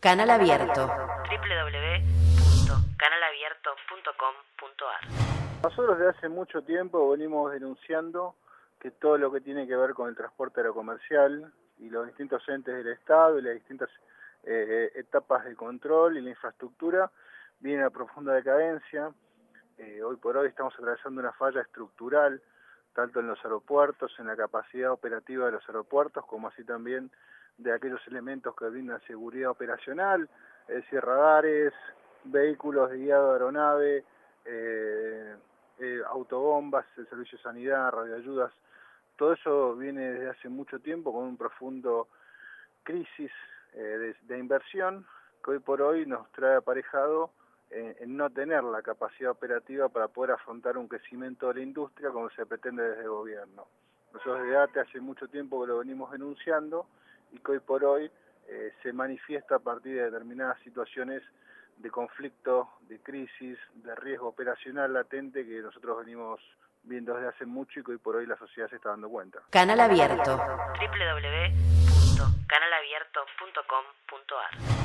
Canal Abierto. www.canalabierto.com.ar. Nosotros desde hace mucho tiempo venimos denunciando que todo lo que tiene que ver con el transporte aerocomercial y los distintos entes del Estado y las distintas etapas de control y la infraestructura viene a profunda decadencia. Hoy por hoy estamos atravesando una falla estructural, tanto en los aeropuertos, en la capacidad operativa de los aeropuertos, como así también de aquellos elementos que brindan seguridad operacional, es decir, radares, vehículos de guiado de aeronave, autobombas, el servicio de sanidad, radioayudas. Todo eso viene desde hace mucho tiempo con un profundo crisis de inversión que hoy por hoy nos trae aparejado en no tener la capacidad operativa para poder afrontar un crecimiento de la industria como se pretende desde el gobierno. Nosotros desde ATE hace mucho tiempo que lo venimos denunciando y que hoy por hoy se manifiesta a partir de determinadas situaciones de conflicto, de crisis, de riesgo operacional latente que nosotros venimos viendo desde hace mucho y que hoy por hoy la sociedad se está dando cuenta. Canal Abierto. www.canalabierto.com.ar